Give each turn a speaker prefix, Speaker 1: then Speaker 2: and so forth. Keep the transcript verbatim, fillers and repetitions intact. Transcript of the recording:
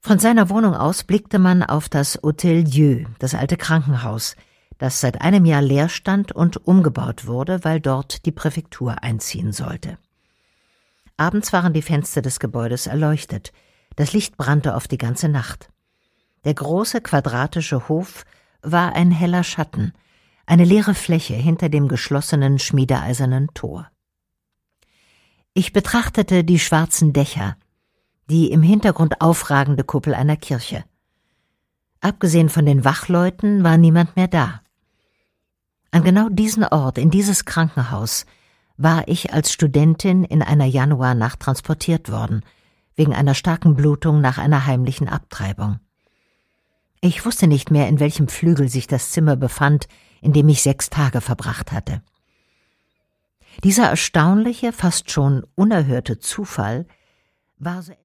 Speaker 1: Von seiner Wohnung aus blickte man auf das Hôtel Dieu, das alte Krankenhaus, das seit einem Jahr leer stand und umgebaut wurde, weil dort die Präfektur einziehen sollte. Abends waren die Fenster des Gebäudes erleuchtet. Das Licht brannte auf die ganze Nacht. Der große quadratische Hof war ein heller Schatten, eine leere Fläche hinter dem geschlossenen schmiedeeisernen Tor. Ich betrachtete die schwarzen Dächer, die im Hintergrund aufragende Kuppel einer Kirche. Abgesehen von den Wachleuten war niemand mehr da. An genau diesen Ort, in dieses Krankenhaus, war ich als Studentin in einer Januarnacht transportiert worden, wegen einer starken Blutung nach einer heimlichen Abtreibung. Ich wusste nicht mehr, in welchem Flügel sich das Zimmer befand, in dem ich sechs Tage verbracht hatte. Dieser erstaunliche, fast schon unerhörte Zufall war so